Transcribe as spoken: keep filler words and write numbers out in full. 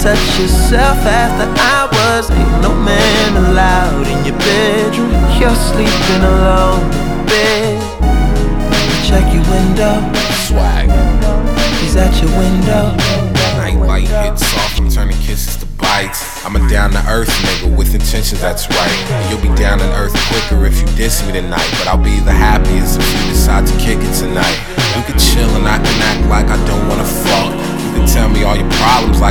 touch yourself after hours. Ain't no man allowed in your bedroom. You're sleeping alone in bed. Check your window. Swag. He's at your window. Nightlight hits soft, I'm turning kisses to bites. I'm a down to earth nigga with intentions, that's right. And you'll be down to earth quicker if you diss me tonight. But I'll be the happiest if you decide to kick it tonight. You can chill and I can act like I don't wanna fuck. You can tell me all your problems like